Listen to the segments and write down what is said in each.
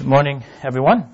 Morning, everyone.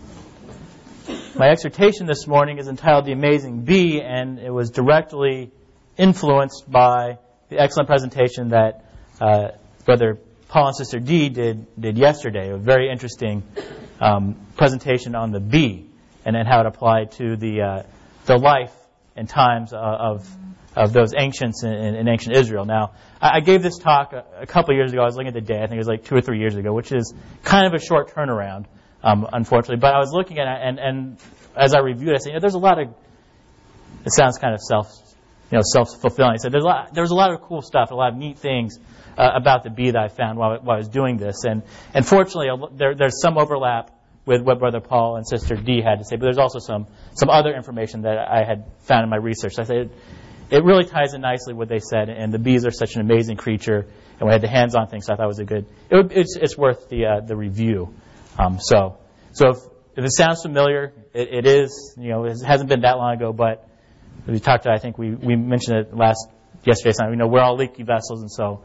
My exhortation this morning is entitled The Amazing Bee, and it was directly influenced by the excellent presentation that Brother Paul and Sister Dee did yesterday. A very interesting presentation on the bee and then how it applied to the life and times of those ancients in ancient Israel. Now, I gave this talk a couple of years ago. I was looking at the day. I think it was like 2 or 3 years ago, which is kind of a short turnaround, unfortunately. But I was looking at it, and as I reviewed it, I said, there's a lot of. It sounds kind of self-fulfilling. I said there was a lot of cool stuff, a lot of neat things about the bee that I found while I was doing this. And fortunately, there's some overlap with what Brother Paul and Sister Dee had to say, but there's also some other information that I had found in my research. So I said. It really ties in nicely what they said, and the bees are such an amazing creature, and we had the hands-on thing, so I thought it was a good. It's worth the review. So if it sounds familiar, it is. It hasn't been that long ago, but we talked about. I think we mentioned it yesterday. We're all leaky vessels, and so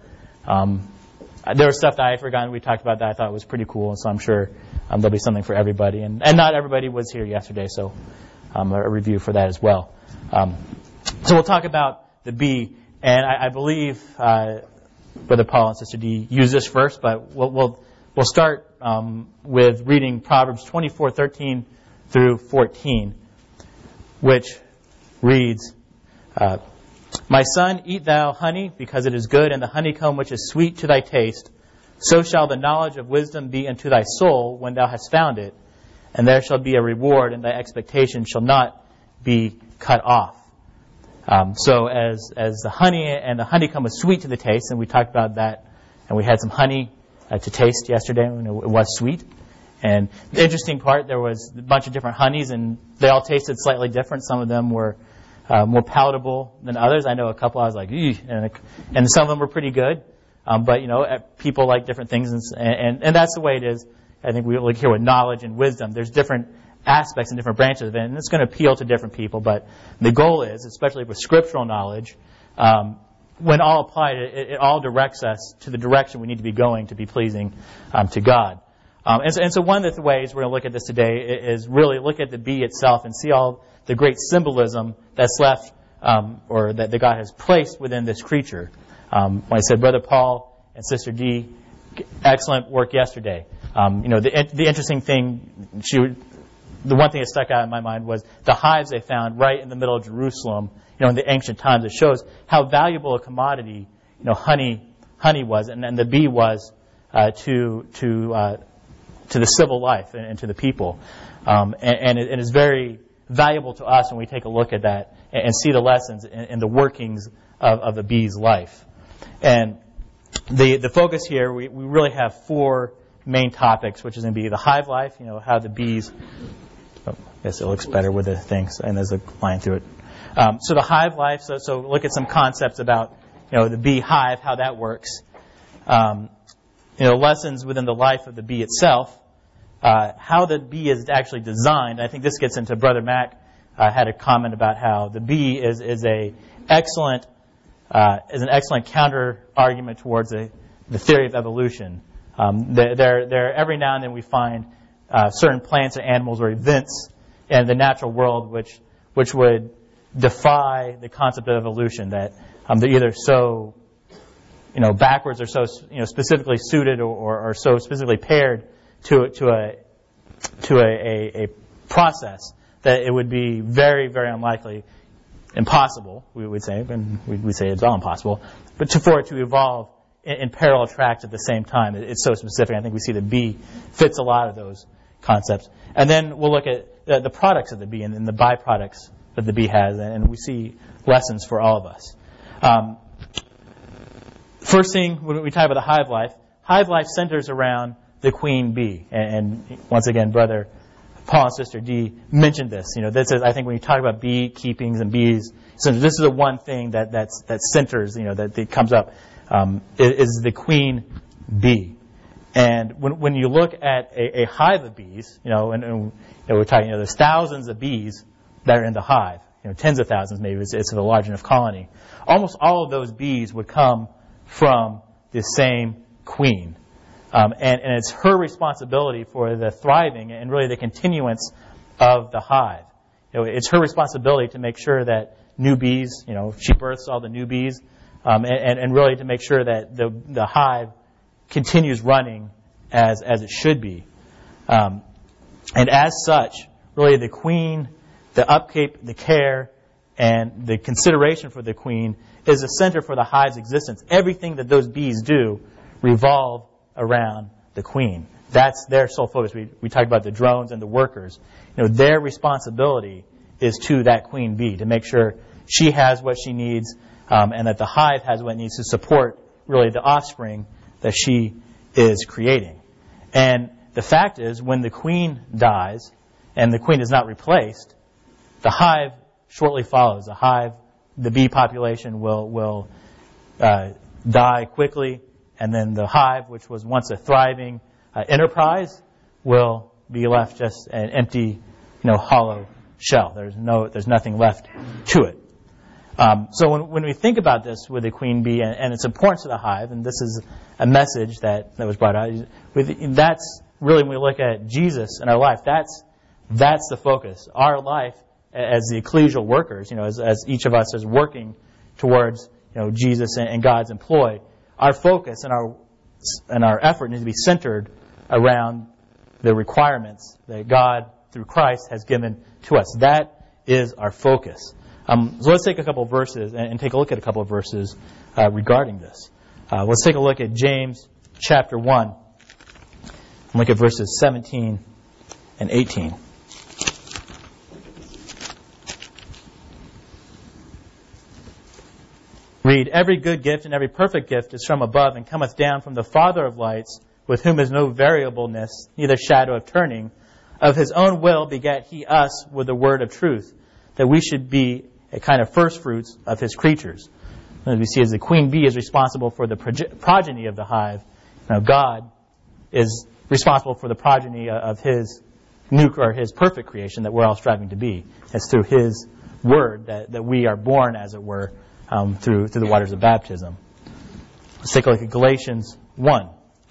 there was stuff that I had forgotten. We talked about that. I thought it was pretty cool, and so I'm sure there'll be something for everybody, and not everybody was here yesterday, so a review for that as well. So we'll talk about the bee, and I believe Brother Paul and Sister Dee use this first, but we'll start with reading Proverbs 24:13 through 14, which reads, "My son, eat thou honey, because it is good, and the honeycomb which is sweet to thy taste. So shall the knowledge of wisdom be unto thy soul when thou hast found it, and there shall be a reward, and thy expectation shall not be cut off." So as the honey and the honeycomb was sweet to the taste, and we talked about that, and we had some honey to taste yesterday, and it was sweet. And the interesting part, there was a bunch of different honeys, and they all tasted slightly different. Some of them were more palatable than others. I know a couple I was like, eesh, and some of them were pretty good. But people like different things, and that's the way it is. I think we look here with knowledge and wisdom. There's different aspects and different branches of it, and it's going to appeal to different people. But the goal is, especially with scriptural knowledge, when all applied, it all directs us to the direction we need to be going to be pleasing to God. And so one of the ways we're going to look at this today is really look at the bee itself and see all the great symbolism that's left or that God has placed within this creature. Like I said, Brother Paul and Sister Dee, excellent work yesterday. The interesting thing, the one thing that stuck out in my mind was the hives they found right in the middle of Jerusalem, in the ancient times. It shows how valuable a commodity, honey was, and the bee was to the civil life and to the people. And it is very valuable to us when we take a look at that and see the lessons in the workings of the bee's life. And the focus here, we really have 4 main topics, which is going to be the hive life, how the bees. I guess it looks better with the things, and there's a line through it. So the hive life. So look at some concepts about the bee hive, how that works. Lessons within the life of the bee itself. How the bee is actually designed. I think this gets into Brother Mac had a comment about how the bee is an excellent counter argument towards the theory of evolution. There every now and then we find certain plants or animals or events in the natural world which would defy the concept of evolution, that they're either so backwards or so specifically suited or so specifically paired to a process that it would be very, very unlikely, impossible, we would say, and we say it's all impossible, but for it to evolve in parallel tracks at the same time. It's so specific. I think we see the bee fits a lot of those concepts. And then we'll look at the products of the bee and the byproducts that the bee has, and we see lessons for all of us. First thing, when we talk about the hive life centers around the queen bee. And once again, Brother Paul and Sister Dee mentioned this. This is, I think, when you talk about bee keepings and bees, so this is the one thing that centers, that comes up. Is the queen bee. And when you look at a hive of bees, and we're talking, there's thousands of bees that are in the hive, tens of thousands maybe, it's a large enough colony. Almost all of those bees would come from the same queen. And it's her responsibility for the thriving and really the continuance of the hive. It's her responsibility to make sure that new bees, she births all the new bees, and really to make sure that the hive continues running as it should be. And as such, really the queen, the upkeep, the care, and the consideration for the queen is the center for the hive's existence. Everything that those bees do revolve around the queen. That's their sole focus. We talked about the drones and the workers. Their responsibility is to that queen bee to make sure she has what she needs, and that the hive has what it needs to support really the offspring that she is creating. And the fact is, when the queen dies and the queen is not replaced, the hive shortly follows. The bee population will die quickly, and then the hive, which was once a thriving enterprise, will be left just an empty, hollow shell. There's nothing left to it. So when we think about this with the queen bee and its importance to the hive, and this is a message that was brought out, that's really when we look at Jesus in our life. That's the focus. Our life as the ecclesial workers, as each of us is working towards Jesus and God's employ, our focus and our effort needs to be centered around the requirements that God through Christ has given to us. That is our focus. So let's take a couple of verses and take a look at a couple of verses regarding this. Let's take a look at James chapter 1 and look at verses 17 and 18. Read, every good gift and every perfect gift is from above and cometh down from the Father of lights, with whom is no variableness, neither shadow of turning. Of his own will begat he us with the word of truth, that we should be a kind of first fruits of his creatures. As we see, as the queen bee is responsible for the progeny of the hive, God is responsible for the progeny of his his perfect creation that we're all striving to be. It's through his word that we are born, as it were, through the waters of baptism. Let's take a look at Galatians 1.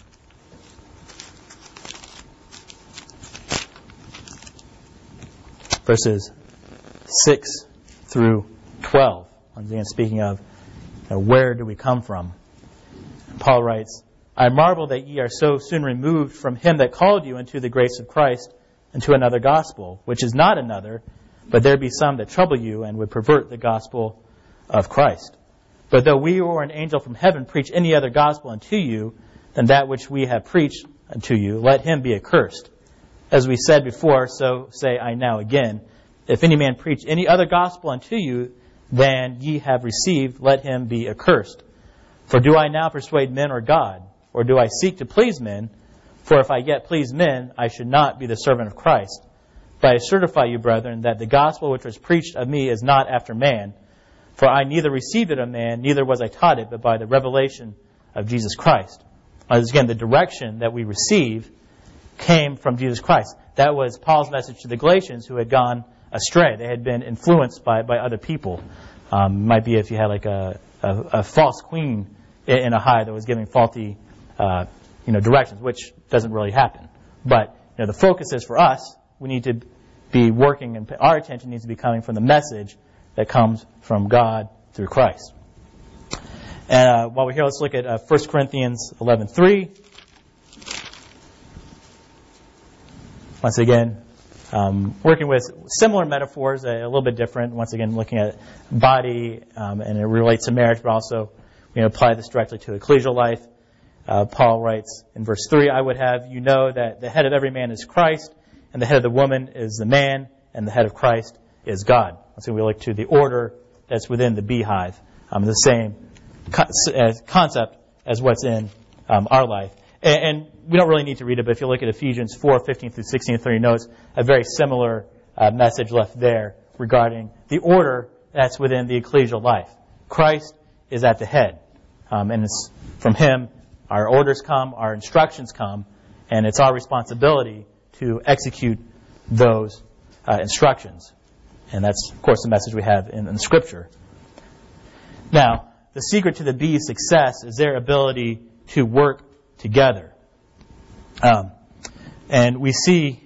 Verses 6 through 12. Once again, speaking of where do we come from. Paul writes, I marvel that ye are so soon removed from him that called you into the grace of Christ into another gospel, which is not another, but there be some that trouble you and would pervert the gospel of Christ. But though we or an angel from heaven preach any other gospel unto you than that which we have preached unto you, let him be accursed. As we said before, so say I now again, if any man preach any other gospel unto you than ye have received, let him be accursed. For do I now persuade men or God? Or do I seek to please men? For if I yet please men, I should not be the servant of Christ. But I certify you, brethren, that the gospel which was preached of me is not after man. For I neither received it of man, neither was I taught it, but by the revelation of Jesus Christ. Again, the direction that we receive came from Jesus Christ. That was Paul's message to the Galatians who had gone astray. They had been influenced by other people. Might be if you had like a false queen in a hive that was giving faulty directions, which doesn't really happen. But the focus is for us, we need to be working, and our attention needs to be coming from the message that comes from God through Christ. And while we're here, let's look at 1 Corinthians 11:3. Once again, working with similar metaphors, a little bit different. Once again, looking at body, and it relates to marriage, but also apply this directly to ecclesial life. Paul writes in verse 3, I would have you know that the head of every man is Christ, and the head of the woman is the man, and the head of Christ is God. So we look to the order that's within the beehive. The same concept as what's in our life. And we don't really need to read it, but if you look at Ephesians 4:15 through 16 through your notes, a very similar message left there regarding the order that's within the ecclesial life. Christ is at the head. And it's from him our orders come, our instructions come, and it's our responsibility to execute those instructions. And that's, of course, the message we have in Scripture. Now, the secret to the bee's success is their ability to work together. And we see,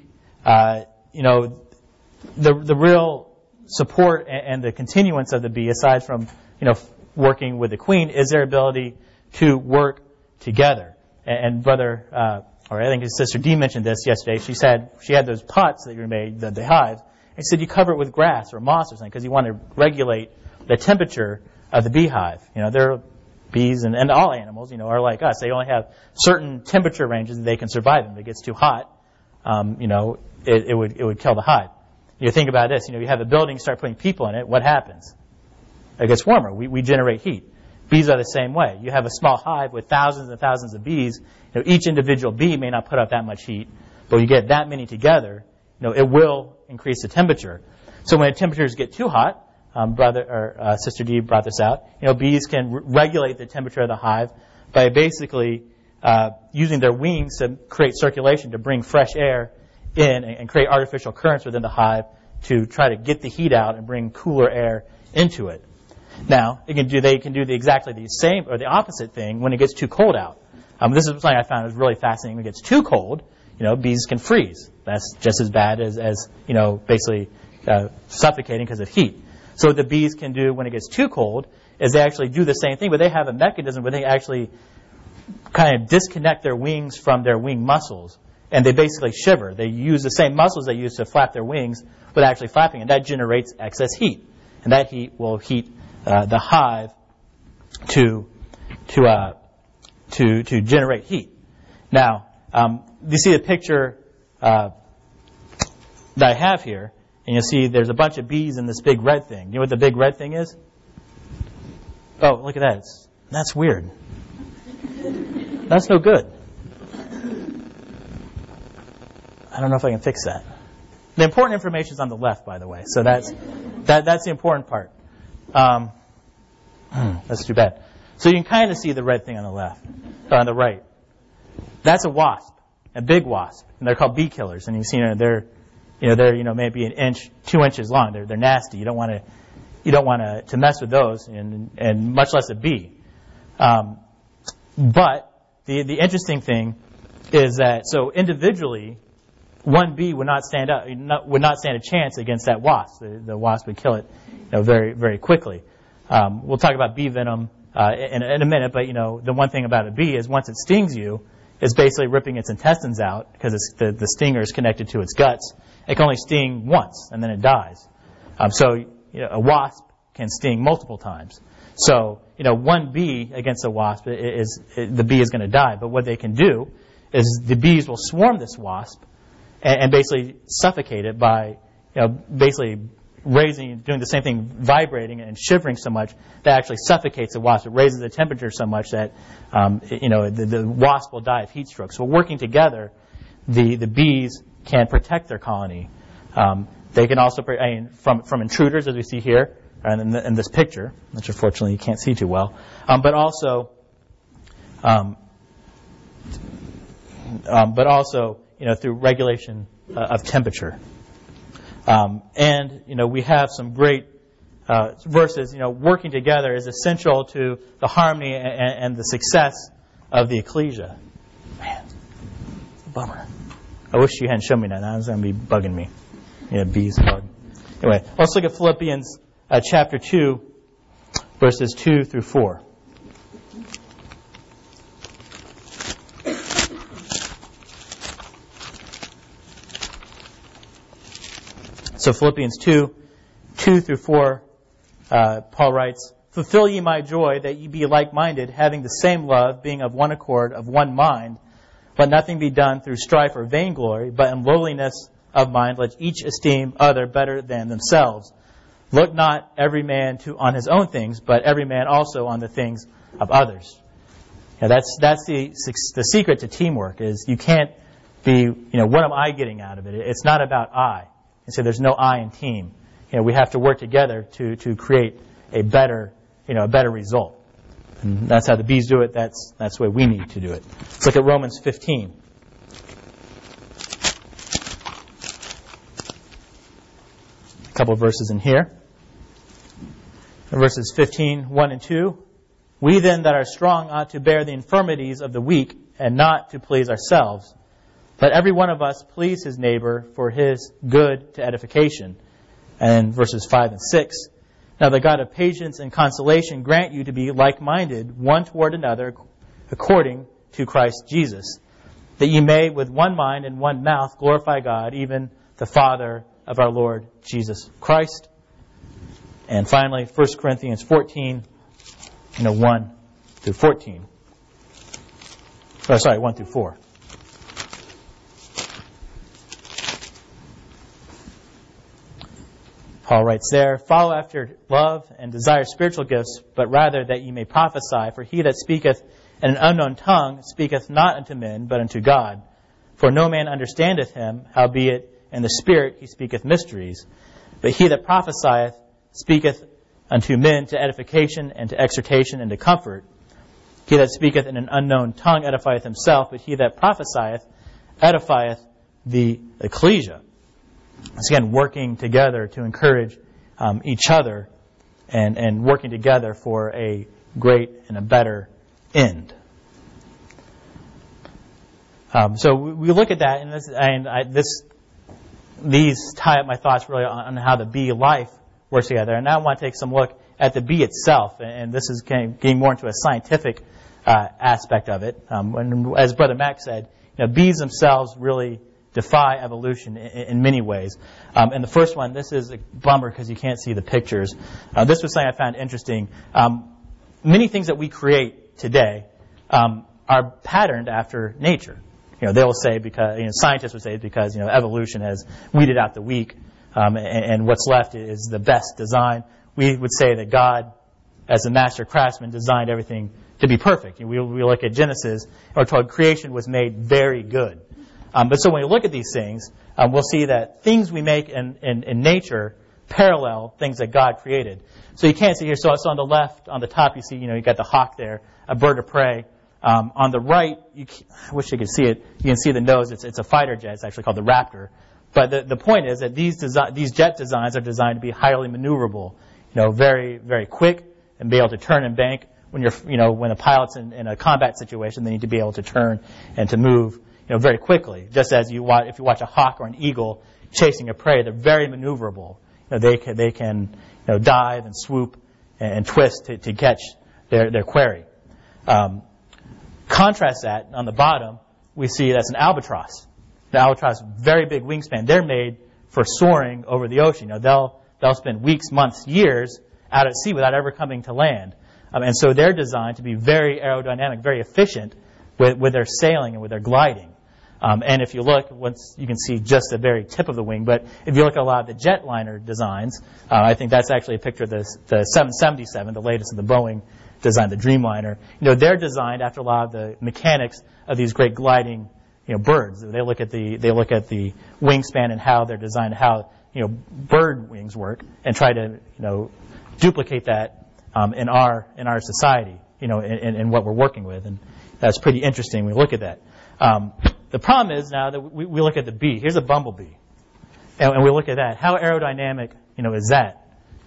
the real support and the continuance of the bee, aside from, working with the queen, is their ability to work together. And brother, or I think his sister Dee mentioned this yesterday. She said she had those pots that you made, the hives. And she said you cover it with grass or moss or something because you want to regulate the temperature of the beehive. There are bees and all animals, are like us. They only have certain temperature ranges that they can survive in. If it gets too hot, it would kill the hive. You think about this. You have a building, start putting people in it. What happens? It gets warmer. We generate heat. Bees are the same way. You have a small hive with thousands and thousands of bees. Each individual bee may not put out that much heat, but when you get that many together, it will increase the temperature. So when temperatures get too hot, Sister Dee brought this out. Bees can regulate the temperature of the hive by basically using their wings to create circulation to bring fresh air in and create artificial currents within the hive to try to get the heat out and bring cooler air into it. Now, they can do exactly the same or the opposite thing when it gets too cold out. This is something I found was really fascinating. When it gets too cold, bees can freeze. That's just as bad as basically suffocating because of heat. So what the bees can do when it gets too cold is they actually do the same thing, but they have a mechanism where they actually kind of disconnect their wings from their wing muscles, and they basically shiver. They use the same muscles they use to flap their wings with actually flapping, and that generates excess heat. And that heat will heat the hive to generate heat. Now, you see the picture that I have here, and you'll see there's a bunch of bees in this big red thing. You know what the big red thing is? Oh, look at that. That's weird. That's no good. I don't know if I can fix that. The important information is on the left, by the way. So that's the important part. That's too bad. So you can kind of see the red thing on the left, on the right. That's a wasp, a big wasp, and they're called bee killers. And you've seen they're maybe an inch, 2 inches long. They're nasty. You don't want to mess with those, and much less a bee. But the interesting thing is that so individually, one bee would not stand a chance against that wasp. The wasp would kill it, very very quickly. We'll talk about bee venom in a minute, but the one thing about a bee is once it stings you, it's basically ripping its intestines out because the stinger is connected to its guts. It can only sting once and then it dies. So a wasp can sting multiple times. So one bee against a wasp the bee is going to die. But what they can do is the bees will swarm this wasp and basically suffocate it by basically doing the same thing, vibrating and shivering so much that actually suffocates the wasp. It raises the temperature so much that the wasp will die of heat stroke. So working together, the bees can protect their colony. They can also from intruders, as we see here and in this picture, which unfortunately you can't see too well, but also through regulation of temperature. And we have some great verses. Working together is essential to the harmony and the success of the ecclesia. Man, bummer. I wish you hadn't shown me that. Now it's going to be bugging me. Bees bug. Anyway, let's look at Philippians chapter 2, verses 2 through 4. So Philippians 2 through 4, Paul writes, "Fulfill ye my joy, that ye be like-minded, having the same love, being of one accord, of one mind. Let nothing be done through strife or vainglory, but in lowliness of mind let each esteem other better than themselves. Look not every man on his own things, but every man also on the things of others." That's the secret to teamwork, is you can't be, what am I getting out of it? It's not about I. And so there's no I in team. We have to work together to create a better result. And that's how the bees do it. That's the way we need to do it. Let's look at Romans 15. A couple of verses in here. In verses 15, 1 and 2. "We then that are strong ought to bear the infirmities of the weak, and not to please ourselves. Let every one of us please his neighbor for his good to edification. And verses 5 and 6. Now the God of patience and consolation grant you to be like-minded one toward another according to Christ Jesus, that ye may with one mind and one mouth glorify God, even the Father of our Lord Jesus Christ. And finally, 1 Corinthians 14, 1 through 14. 1 through 4. Paul writes there, follow after love and desire spiritual gifts, but rather that ye may prophesy. For he that speaketh in an unknown tongue speaketh not unto men, but unto God. For no man understandeth him, howbeit in the Spirit he speaketh mysteries. But he that prophesieth speaketh unto men to edification and to exhortation and to comfort. He that speaketh in an unknown tongue edifieth himself, but he that prophesieth edifieth the ecclesia. It's again working together to encourage each other and working together for a great and a better end. So we look at that, and these tie up my thoughts really on how the bee life works together. And now I want to take some look at the bee itself, and this is getting more into a scientific aspect of it. As Brother Mac said, bees themselves really defy evolution in many ways. And the first one, this is a bummer because you can't see the pictures. This was something I found interesting. Many things that we create today are patterned after nature. They will say because scientists would say because evolution has weeded out the weak, and what's left is the best design. We would say that God, as a master craftsman, designed everything to be perfect. We look at Genesis, we're told creation was made very good. But so when we look at these things, we'll see that things we make in nature parallel things that God created. So you can't see here. So on the left, on the top, you see, you got the hawk there, a bird of prey. On the right, I wish you could see it. You can see the nose. It's a fighter jet. It's actually called the Raptor. But the point is that these jet designs are designed to be highly maneuverable, very, very quick and be able to turn and bank. When when a pilot's in a combat situation, they need to be able to turn and to move, very quickly. Just as if you watch a hawk or an eagle chasing a prey, they're very maneuverable. They can dive and swoop and twist to catch their quarry. Contrast that on the bottom, we see that's an albatross. The albatross, very big wingspan. They're made for soaring over the ocean. They'll spend weeks, months, years out at sea without ever coming to land. And so they're designed to be very aerodynamic, very efficient with their sailing and with their gliding. And if you look, once you can see just the very tip of the wing, but if you look at a lot of the jetliner designs, I think that's actually a picture of the 777, the latest of the Boeing design, the Dreamliner. They're designed after a lot of the mechanics of these great gliding, birds. They look at the wingspan and how they're designed, how bird wings work, and try to duplicate that in our society, in what we're working with, and that's pretty interesting. We look at that. The problem is now that we look at the bee. Here's a bumblebee, and we look at that. How aerodynamic, is that?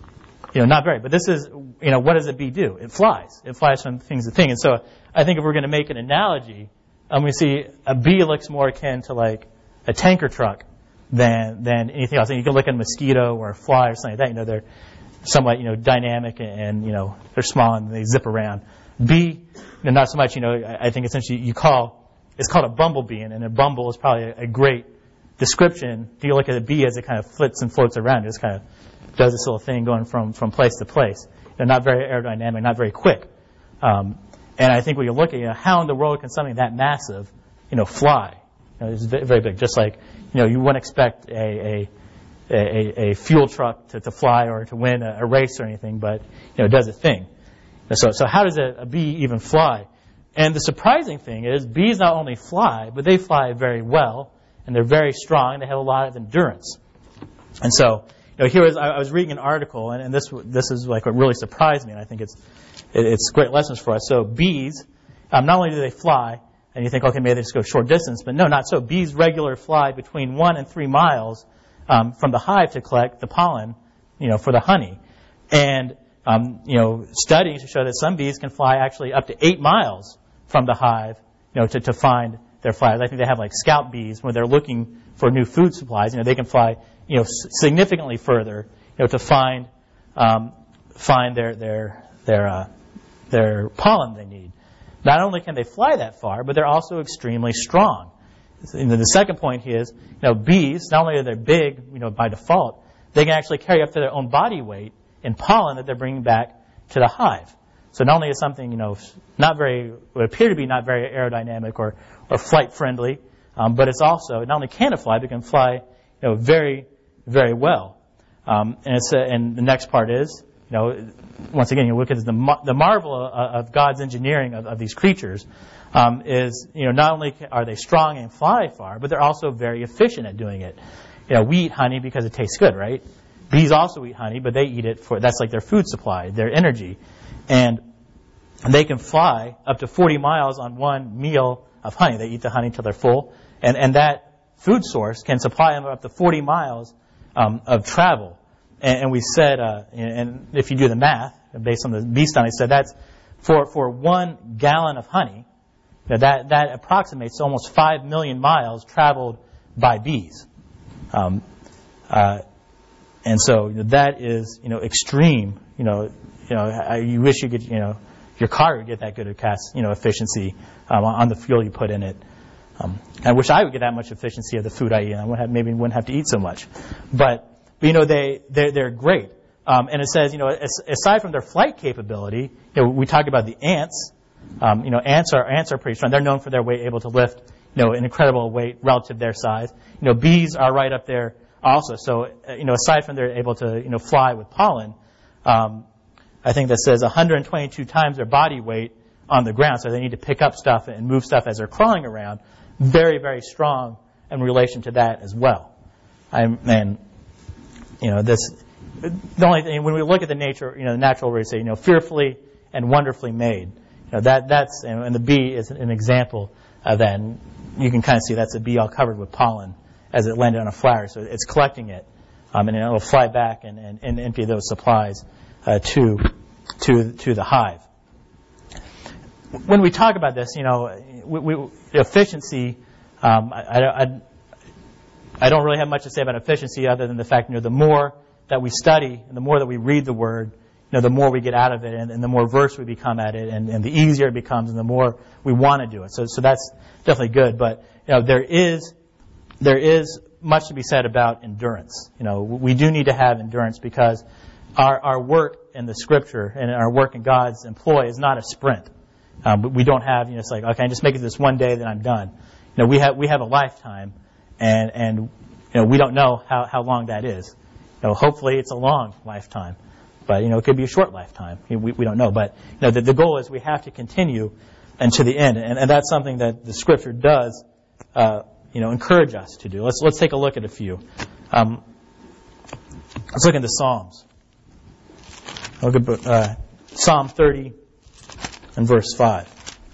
Not very. But this is, what does a bee do? It flies. It flies from thing to thing. And so I think if we're going to make an analogy, we see a bee looks more akin to like a tanker truck than anything else. And you can look at a mosquito or a fly or something like that. They're somewhat, dynamic and they're small and they zip around. Bee, not so much. I think essentially it's called a bumblebee, and a bumble is probably a great description. If you look at a bee as it kind of flits and floats around, it just kind of does this little thing going from place to place. They're not very aerodynamic, not very quick. And I think when you look at how in the world can something that massive, fly? It's very big. Just like you wouldn't expect a fuel truck to fly or to win a race or anything, but it does a thing. So how does a bee even fly? And the surprising thing is bees not only fly, but they fly very well, and they're very strong. They have a lot of endurance. And so I was reading an article, and this is like what really surprised me, and I think it's great lessons for us. So bees, not only do they fly, and you think, okay, maybe they just go short distance, but no, not so. Bees regularly fly between 1 and 3 miles from the hive to collect the pollen, for the honey. And studies show that some bees can fly actually up to 8 miles from the hive, to find their flights. I think they have like scout bees when they're looking for new food supplies. They can fly, significantly further, to find their pollen they need. Not only can they fly that far, but they're also extremely strong. The second point is, bees, not only are they big, by default, they can actually carry up to their own body weight in pollen that they're bringing back to the hive. So not only is something, would appear to be not very aerodynamic or flight friendly, but it's also, not only can it fly, but it can fly, very, very well. And the next part is, once again, you look at the marvel of God's engineering of these creatures, is, not only are they strong and fly far, but they're also very efficient at doing it. We eat honey because it tastes good, right? Bees also eat honey, but they eat it that's like their food supply, their energy. And they can fly up to 40 miles on one meal of honey. They eat the honey till they're full. And that food source can supply them up to 40 miles of travel. And we said, and if you do the math, based on the bee study, said that's for 1 gallon of honey, that approximates almost 5 million miles traveled by bees. And so that is, extreme. You wish you could, your car would get that good of efficiency on the fuel you put in it. I wish I would get that much efficiency of the food I eat. I wouldn't have to eat so much. But they're great. And it says, aside from their flight capability, we talk about the ants. Ants are pretty strong. They're known for their weight, able to lift, an incredible weight relative to their size. Bees are right up there also. So, aside from they're able to, fly with pollen, I think that says 122 times their body weight on the ground. So they need to pick up stuff and move stuff as they're crawling around. Very, very strong in relation to that as well. The only thing, when we look at the nature, the natural, we say, fearfully and wonderfully made. That's, and the bee is an example of that. And you can kind of see that's a bee all covered with pollen as it landed on a flower. So it's collecting it, and it will fly back and empty those supplies to the hive. When we talk about this, efficiency, I don't really have much to say about efficiency other than the fact, the more that we study and the more that we read the Word, the more we get out of it and the more versed we become at it and the easier it becomes and the more we want to do it. So that's definitely good. But, there is much to be said about endurance. We do need to have endurance because our work in the Scripture and our work in God's employ is not a sprint. But we don't have, it's like, okay, I just make it this one day, then I'm done. We have a lifetime, and we don't know how long that is. Hopefully it's a long lifetime, but it could be a short lifetime. We don't know, but the goal is we have to continue and to the end, and that's something that the Scripture does, encourage us to do. Let's take a look at a few. Let's look into Psalms. Look at Psalm 30 and verse 5.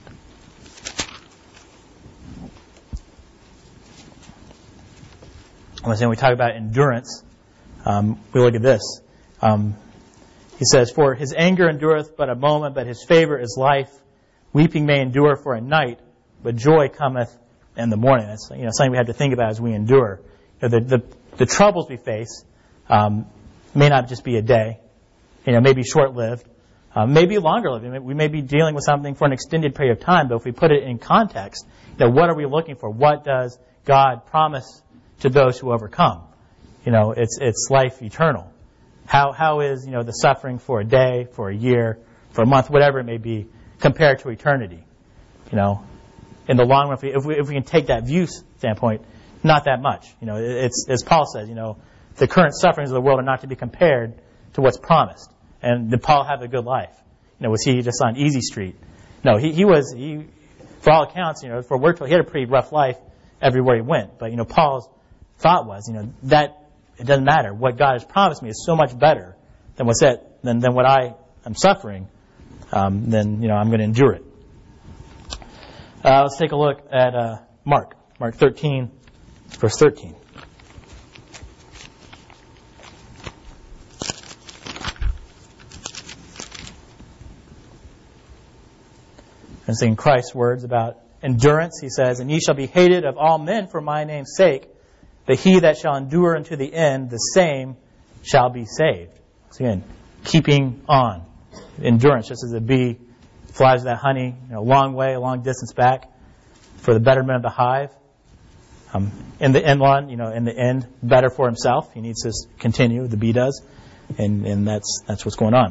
When we talk about endurance, we look at this. He says, "For his anger endureth but a moment, but his favor is life. Weeping may endure for a night, but joy cometh in the morning." That's something we have to think about as we endure. The troubles we face may not just be a day. May be short-lived, may be longer-lived. We may be dealing with something for an extended period of time, but if we put it in context, what are we looking for? What does God promise to those who overcome? It's life eternal. How is the suffering for a day, for a year, for a month, whatever it may be, compared to eternity? In the long run, if we can take that view standpoint, not that much. It's as Paul says. The current sufferings of the world are not to be compared to what's promised. And did Paul have a good life? Was he just on easy street? No, he was. For all accounts, for we're told, he had a pretty rough life everywhere he went. But Paul's thought was, that it doesn't matter. What God has promised me is so much better than than what I am suffering. Then I'm going to endure it. Let's take a look at Mark 13, verse 13. And saying Christ's words about endurance, he says, "And ye shall be hated of all men for my name's sake, but he that shall endure unto the end, the same shall be saved." So again, keeping on. Endurance, just as a bee flies that honey a long way, a long distance back for the betterment of the hive. In the end one, in the end, better for himself. He needs to continue, the bee does. And that's what's going on.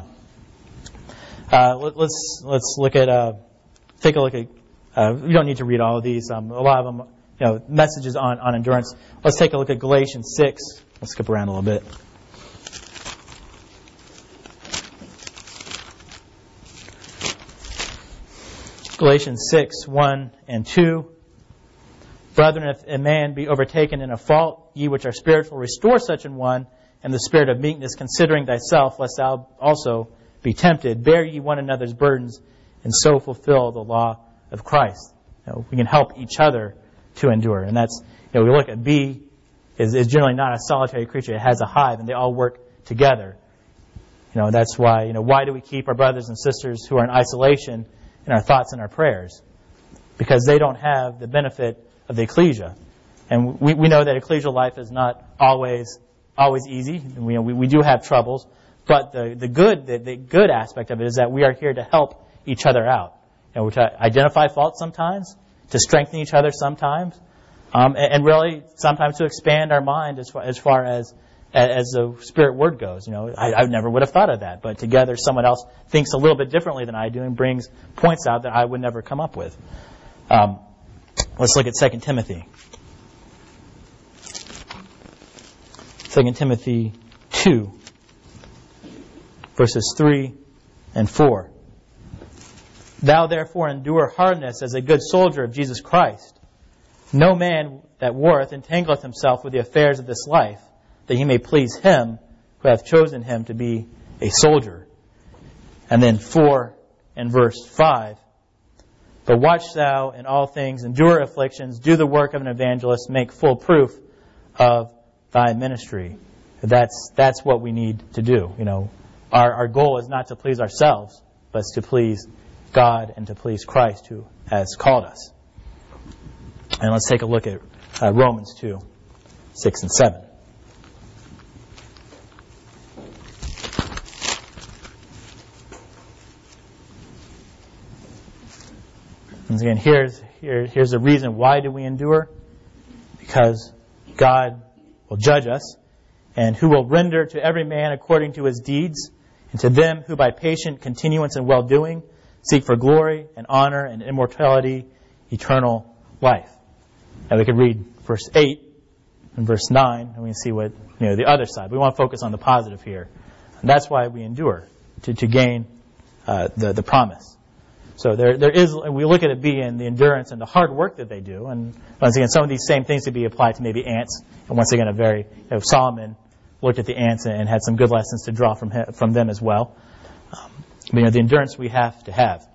Let's look at, take a look at, you don't need to read all of these. A lot of them, messages on endurance. Let's take a look at Galatians 6. Let's skip around a little bit. Galatians 6, 1 and 2. "Brethren, if a man be overtaken in a fault, ye which are spiritual, restore such an one in the spirit of meekness, considering thyself, lest thou also be tempted. Bear ye one another's burdens, and so fulfill the law of Christ." We can help each other to endure. And that's, we look at bee is generally not a solitary creature. It has a hive, and they all work together. That's why, why do we keep our brothers and sisters who are in isolation in our thoughts and our prayers? Because they don't have the benefit of the ecclesia. And we know that ecclesial life is not always easy. We do have troubles. But the good aspect of it is that we are here to help each other out. To identify faults sometimes, to strengthen each other sometimes, and really sometimes to expand our mind as far as the Spirit Word goes. I never would have thought of that, but together someone else thinks a little bit differently than I do and brings points out that I would never come up with. Let's look at 2 Timothy. 2 Timothy 2, verses 3 and 4. "Thou therefore endure hardness as a good soldier of Jesus Christ. No man that warreth entangleth himself with the affairs of this life, that he may please him who hath chosen him to be a soldier." And then 4 and verse 5. "But watch thou in all things, endure afflictions, do the work of an evangelist, make full proof of thy ministry." That's what we need to do. Our goal is not to please ourselves, but to please God and to please Christ who has called us. And let's take a look at Romans 2, 6 and 7. And again, here's the reason why do we endure? Because God will judge us, and who will render to every man according to his deeds, and to them who by patient continuance in well-doing seek for glory and honor and immortality, eternal life. And we can read verse 8 and verse 9, and we can see what the other side. We want to focus on the positive here. And that's why we endure, to gain the promise. So there is, we look at it being the endurance and the hard work that they do. And once again, some of these same things could be applied to maybe ants. And once again, Solomon looked at the ants and had some good lessons to draw from them as well. But the endurance we have to have.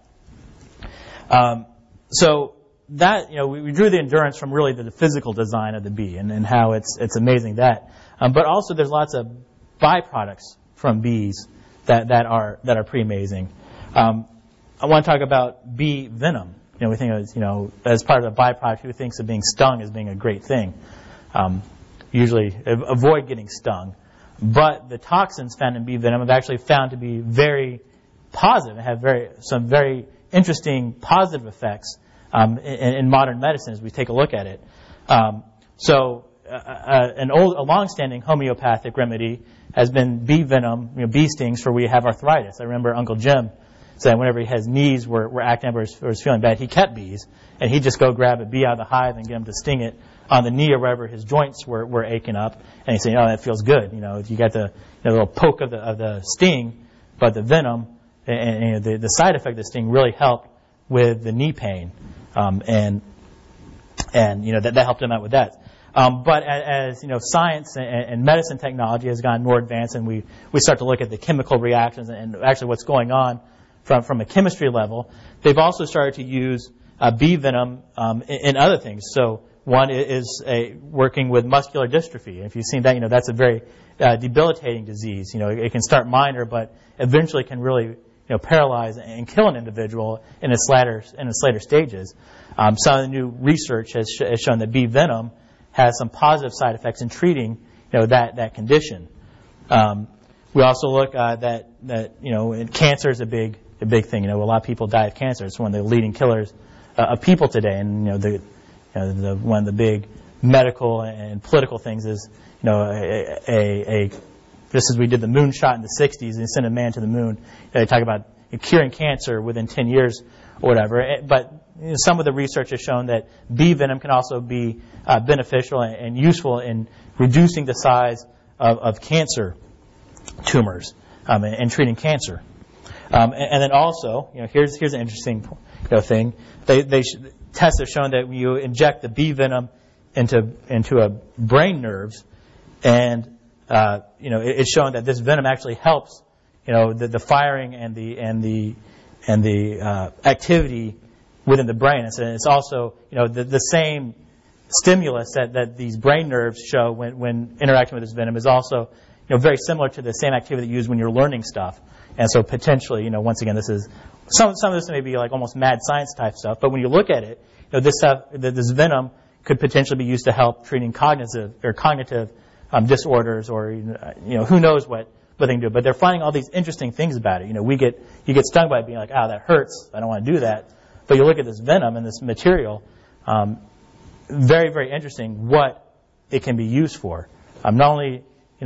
So that, we drew the endurance from really the physical design of the bee and how it's amazing that. But also there's lots of byproducts from bees that are pretty amazing. I want to talk about bee venom. We think of, as part of the byproduct, who thinks of being stung as being a great thing. Usually avoid getting stung. But the toxins found in bee venom have actually found to be very positive and have some very interesting positive effects in modern medicine as we take a look at it. A long-standing homeopathic remedy has been bee venom, bee stings for we have arthritis. I remember Uncle Jim said whenever his knees were acting up or was feeling bad, he kept bees, and he'd just go grab a bee out of the hive and get him to sting it on the knee or wherever his joints were aching up. And he'd say, that feels good. You got the little poke of the sting, but the venom and the side effect of the sting really helped with the knee pain, and that helped him out with that. But as science and medicine technology has gotten more advanced, and we start to look at the chemical reactions and actually what's going on from a chemistry level, they've also started to use bee venom in other things. So one is working with muscular dystrophy. If you've seen that, that's a very debilitating disease. It can start minor, but eventually can really paralyze and kill an individual in its later stages. Some of the new research has shown that bee venom has some positive side effects in treating that condition. We also look that cancer is a big thing. A lot of people die of cancer. It's one of the leading killers of people today. And one of the big medical and political things is just as we did the moonshot in the 60s and sent a man to the moon. They talk about curing cancer within 10 years or whatever. But some of the research has shown that bee venom can also be beneficial and useful in reducing the size of cancer tumors and treating cancer. And then also, here's an interesting thing. Tests have shown that when you inject the bee venom into brain nerves, and it's shown that this venom actually helps the firing and the activity within the brain. It's also the same stimulus that these brain nerves show when interacting with this venom is also very similar to the same activity used when you're learning stuff. And so potentially, once again, this is some of this may be like almost mad science type stuff, but when you look at it, this venom could potentially be used to help treating cognitive disorders, or who knows what they can do. But they're finding all these interesting things about it. You get stung by it being like, that hurts, I don't want to do that. But you look at this venom and this material, very, very interesting what it can be used for. Not only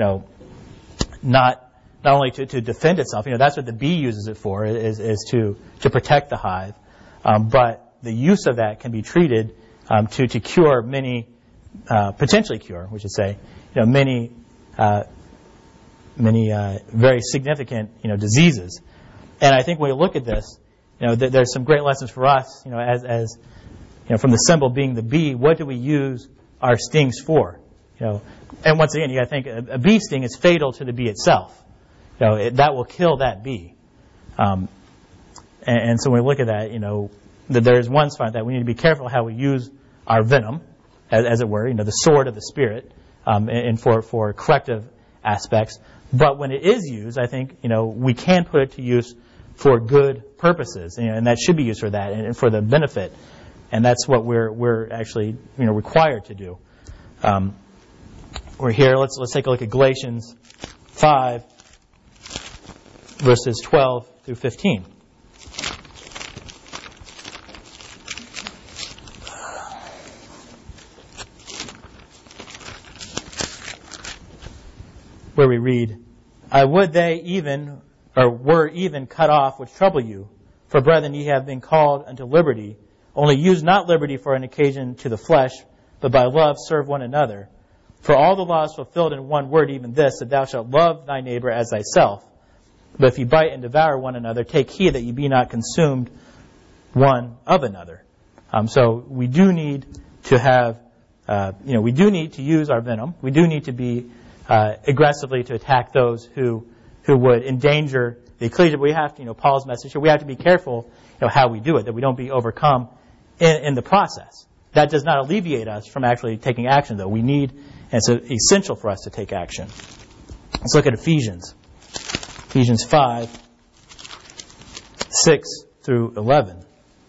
to defend itself, that's what the bee uses it for, is to protect the hive. But the use of that can be treated to cure many, potentially cure, we should say, many very significant diseases. And I think when we look at this, there's some great lessons for us, as from the symbol being the bee. What do we use our stings for? And once again, you got to think a bee sting is fatal to the bee itself. That will kill that bee. And so when we look at that, that there's one spot that we need to be careful how we use our venom, as it were, the sword of the Spirit, and for corrective aspects. But when it is used, I think, we can put it to use for good purposes, and that should be used for that and for the benefit. And that's what we're actually, required to do. We're here. Let's take a look at Galatians 5, verses 12 through 15. Where we read, I would they even, or were even cut off which trouble you. For brethren, ye have been called unto liberty. Only use not liberty for an occasion to the flesh, but by love serve one another. For all the law is fulfilled in one word, even this, that thou shalt love thy neighbor as thyself. But if ye bite and devour one another, take heed that ye be not consumed one of another. So we do need to have, we do need to use our venom. We do need to be aggressively to attack those who would endanger the ecclesia. But we have to, Paul's message here, we have to be careful, how we do it, that we don't be overcome in the process. That does not alleviate us from actually taking action, though. We need, and it's essential for us to take action. Let's look at Ephesians 5, 6 through 11.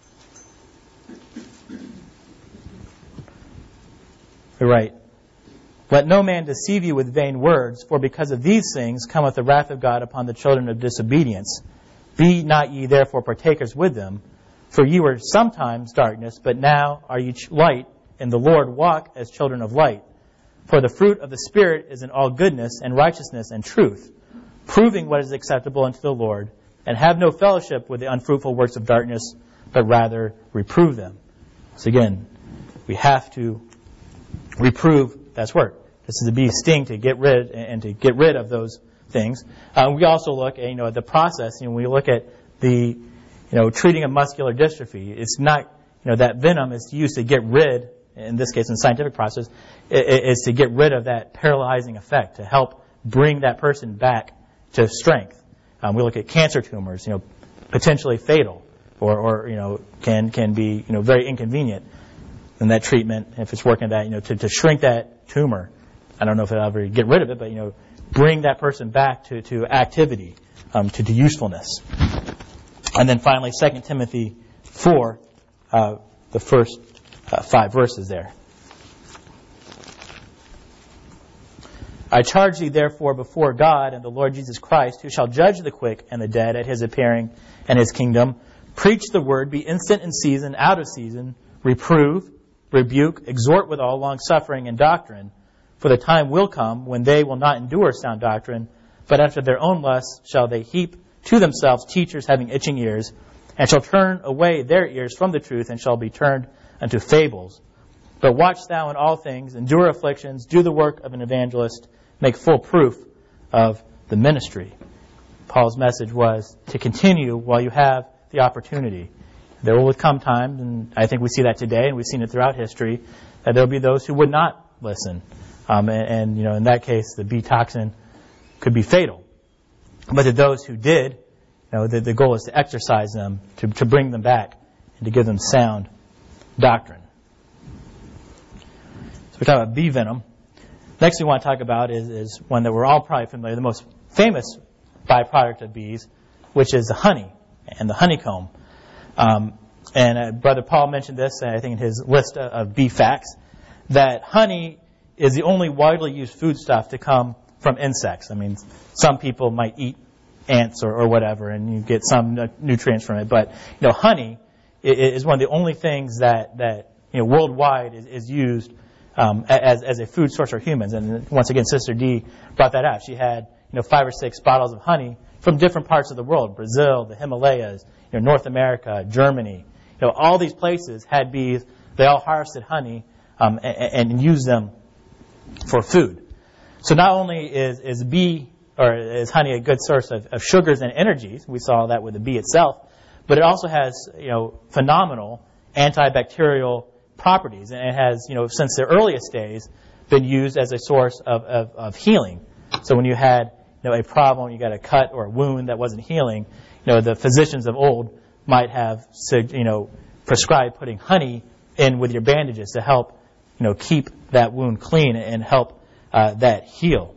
We write, let no man deceive you with vain words, for because of these things cometh the wrath of God upon the children of disobedience. Be not ye therefore partakers with them, for ye were sometimes darkness, but now are ye light, in the Lord walk as children of light. For the fruit of the Spirit is in all goodness and righteousness and truth, proving what is acceptable unto the Lord, and have no fellowship with the unfruitful works of darkness, but rather reprove them. So again, we have to reprove. That's work. This is the bee's sting to get rid of those things. We also look at the process. We look at the treating of muscular dystrophy. It's not that venom is used to get rid. In this case, in the scientific process, is to get rid of that paralyzing effect, to help bring that person back to strength. We look at cancer tumors, potentially fatal, or can be very inconvenient. And that treatment, if it's working that, to shrink that tumor, I don't know if it'll ever get rid of it, but bring that person back to activity, to usefulness. And then finally, 2 Timothy 4, the first 5 verses there. I charge thee therefore before God and the Lord Jesus Christ, who shall judge the quick and the dead at his appearing and his kingdom. Preach the word, be instant in season, out of season, reprove, rebuke, exhort with all longsuffering and doctrine. For the time will come when they will not endure sound doctrine, but after their own lusts shall they heap to themselves teachers having itching ears, and shall turn away their ears from the truth, and shall be turned unto fables. But watch thou in all things, endure afflictions, do the work of an evangelist, make full proof of the ministry. Paul's message was to continue while you have the opportunity. There will come times, and I think we see that today, and we've seen it throughout history, that there will be those who would not listen. And in that case, the bee toxin could be fatal. But to those who did, the goal is to exercise them, to bring them back, and to give them sound doctrine. So we're talking about bee venom. Next we want to talk about is one that we're all probably familiar, the most famous byproduct of bees, which is the honey and the honeycomb. And Brother Paul mentioned this, I think, in his list of bee facts, that honey is the only widely used foodstuff to come from insects. I mean, some people might eat ants or whatever, and you get some nutrients from it. But honey is one of the only things that worldwide is used as a food source for humans. And once again, Sister D brought that out. She had 5 or 6 bottles of honey from different parts of the world: Brazil, the Himalayas, North America, Germany. All these places had bees. They all harvested honey and used them for food. So not only is honey a good source of sugars and energies, we saw that with the bee itself, but it also has phenomenal antibacterial properties, and it has since the earliest days been used as a source of healing. So when you had a problem, you got a cut or a wound that wasn't healing, the physicians of old might have prescribed putting honey in with your bandages to help keep that wound clean and help that heal.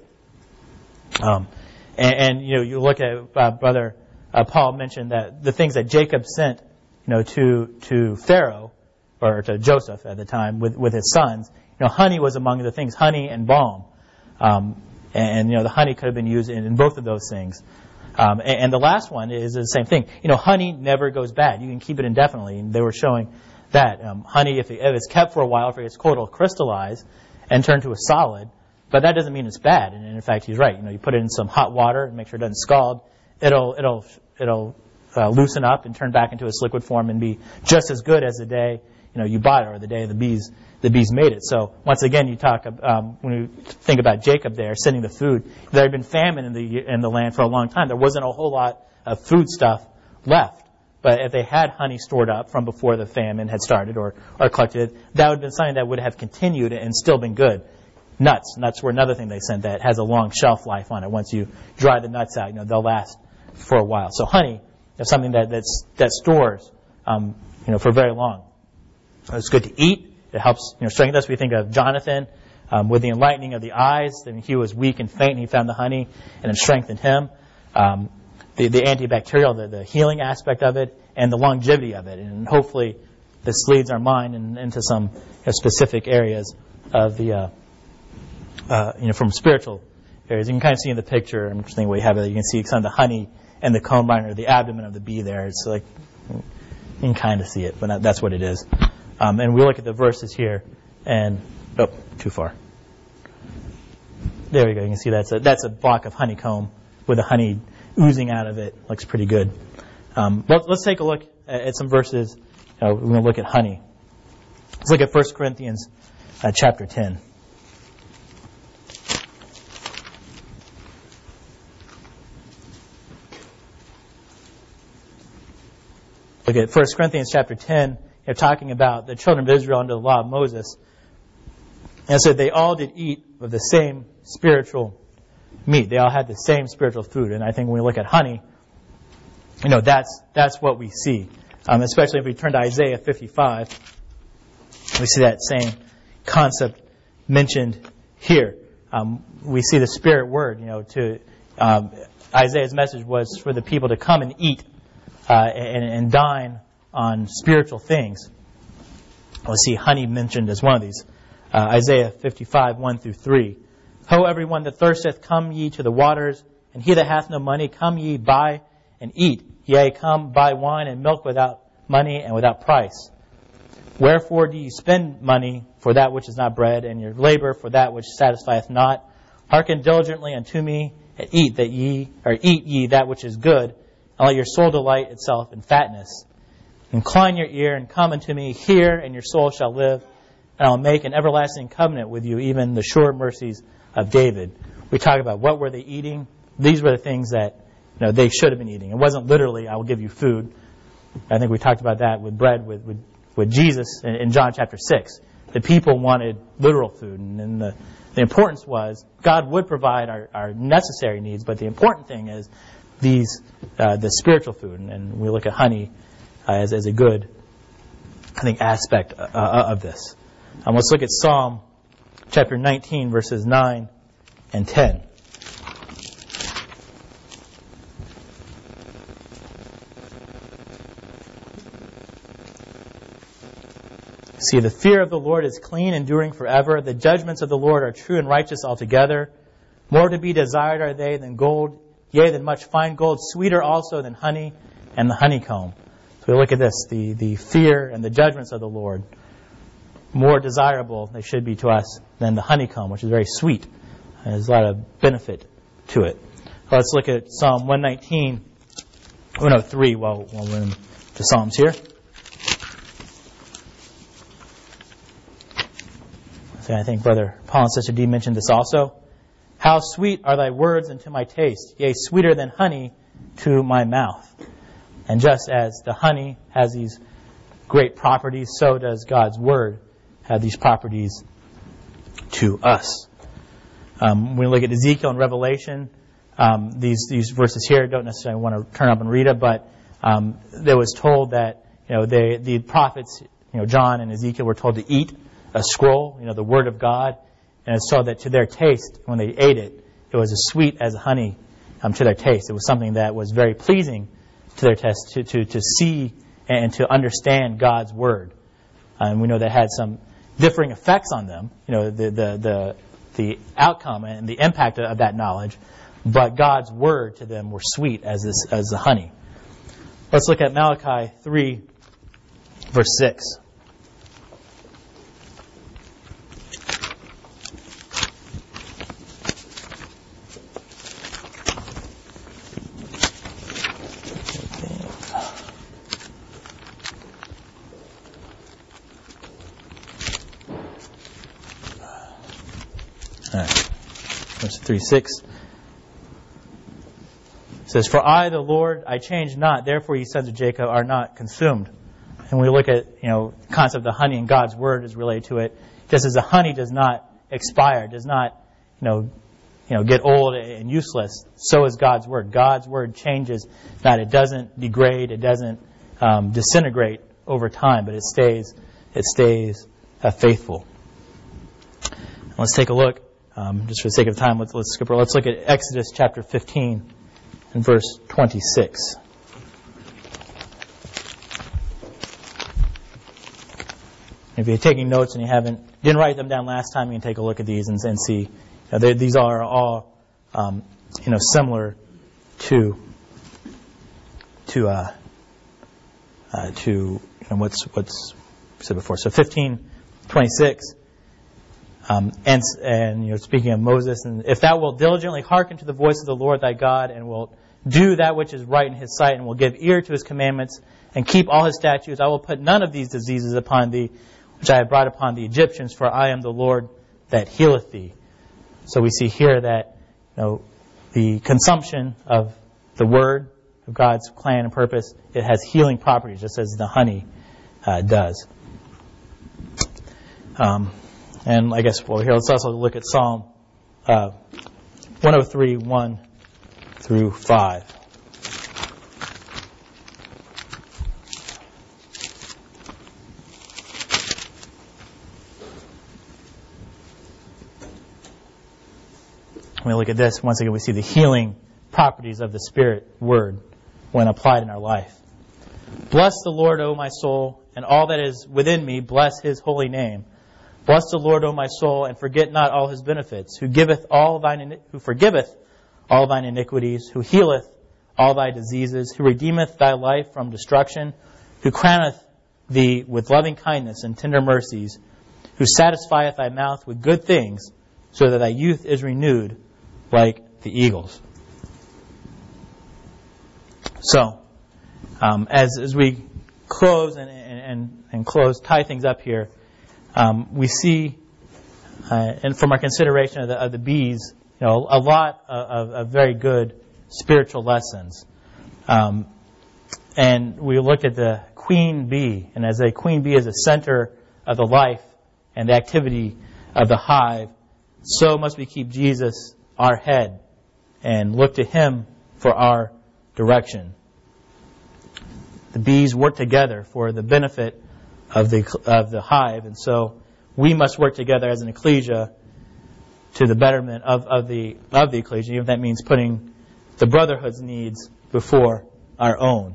You look at Brother Paul mentioned that the things that Jacob sent to Pharaoh, or to Joseph at the time with his sons, honey was among the things, honey and balm. The honey could have been used in both of those things. And the last one is the same thing. Honey never goes bad. You can keep it indefinitely. And they were showing that honey, if it's kept for a while, if it gets cold, it'll crystallize and turn to a solid. But that doesn't mean it's bad. And in fact, he's right. You put it in some hot water and make sure it doesn't scald. It'll loosen up and turn back into its liquid form and be just as good as the day you bought it, or the day the bees made it. So once again, you talk when you think about Jacob there sending the food. There had been famine in the land for a long time. There wasn't a whole lot of food stuff left. But if they had honey stored up from before the famine had started or collected, that would have been something that would have continued and still been good. Nuts were another thing they sent that has a long shelf life on it. Once you dry the nuts out, they'll last for a while. So honey is something that stores for very long. It's good to eat. It helps strengthen us. We think of Jonathan with the enlightening of the eyes. I mean, he was weak and faint, and he found the honey, and it strengthened him. The antibacterial, the healing aspect of it, and the longevity of it. And hopefully this leads our mind into some specific areas of the from spiritual areas. You can kind of see in the picture, I'm just thinking what you have there, you can see some of the honey and the comb line, or the abdomen of the bee there. It's like, you can kind of see it, but that's what it is. And we look at the verses here, and, too far. There we go, you can see that's a block of honeycomb with the honey oozing out of it. Looks pretty good. Let's take a look at some verses. We're going to look at honey. Let's look at 1 Corinthians chapter 10. Look at 1 Corinthians chapter 10, talking about the children of Israel under the law of Moses. And it said they all did eat of the same spiritual meat. They all had the same spiritual food. And I think when we look at honey, that's what we see. Especially if we turn to Isaiah 55, we see that same concept mentioned here. We see the Spirit word, to Isaiah's message was for the people to come and eat and dine on spiritual things. We'll see honey mentioned as one of these. Isaiah 55, 1 through 3. Ho, everyone that thirsteth, come ye to the waters, and he that hath no money, come ye, buy and eat. Yea, come, buy wine and milk without money and without price. Wherefore do ye spend money for that which is not bread, and your labor for that which satisfieth not? Hearken diligently unto me, and eat ye that which is good, and let your soul delight itself in fatness. Incline your ear and come unto me, hear, and your soul shall live, and I will make an everlasting covenant with you, even the sure mercies of David. We talk about what were they eating. These were the things that they should have been eating. It wasn't literally, I will give you food. I think we talked about that with bread with Jesus in John chapter 6. The people wanted literal food, and the importance was God would provide our necessary needs, but the important thing is the spiritual food, and we look at honey as a good, I think, aspect of this. Let's look at Psalm chapter 19, verses 9 and 10. See, the fear of the Lord is clean, enduring forever. The judgments of the Lord are true and righteous altogether. More to be desired are they than gold, yea, than much fine gold, sweeter also than honey and the honeycomb. So we look at this, the fear and the judgments of the Lord. More desirable they should be to us than the honeycomb, which is very sweet. There's a lot of benefit to it. Let's look at Psalm 103 while we're in the Psalms here. So I think Brother Paul and Sister D mentioned this also. How sweet are thy words unto my taste, yea, sweeter than honey to my mouth. And just as the honey has these great properties, so does God's Word have these properties to us. When we look at Ezekiel and Revelation, these verses here, don't necessarily want to turn up and read it, but there was told that the prophets, John and Ezekiel, were told to eat a scroll, the Word of God, and it so that to their taste, when they ate it, it was as sweet as honey to their taste. It was something that was very pleasing to their taste to see and to understand God's Word. And we know that had some differing effects on them, the outcome and the impact of that knowledge, but God's Word to them were sweet as the honey. Let's look at Malachi 3, verse 6. Verse 3:6 says, For I, the Lord, I change not, therefore ye sons of Jacob are not consumed. And we look at, the concept of the honey and God's Word is related to it. Just as the honey does not expire, does not, get old and useless, so is God's Word. God's Word changes not. It doesn't degrade, it doesn't disintegrate over time, but it stays faithful. Let's take a look. Just for the sake of time, let's skip. Let's look at Exodus chapter 15 and verse 26. If you're taking notes and you didn't write them down last time, you can take a look at these and see. These are all similar to what's said before. So 15:26. And speaking of Moses, and if thou wilt diligently hearken to the voice of the Lord thy God, and wilt do that which is right in his sight, and will give ear to his commandments, and keep all his statutes, I will put none of these diseases upon thee, which I have brought upon the Egyptians, for I am the Lord that healeth thee. So we see here that the consumption of the Word of God's plan and purpose, it has healing properties, just as the honey does. And I guess here, let's also look at Psalm 103, 1 through 5. When we look at this, once again we see the healing properties of the Spirit Word when applied in our life. Bless the Lord, O my soul, and all that is within me, bless his holy name. Bless the Lord, O my soul, and forget not all his benefits, who forgiveth all thine iniquities, who healeth all thy diseases, who redeemeth thy life from destruction, who crowneth thee with loving kindness and tender mercies, who satisfieth thy mouth with good things, so that thy youth is renewed like the eagles. So, as we close and tie things up here, we see, and from our consideration of the bees, a lot of very good spiritual lessons. And we looked at the queen bee, and as a queen bee is the center of the life and the activity of the hive, so must we keep Jesus our head and look to him for our direction. The bees work together for the benefit of the hive, and so we must work together as an ecclesia to the betterment of the ecclesia, even if that means putting the brotherhood's needs before our own.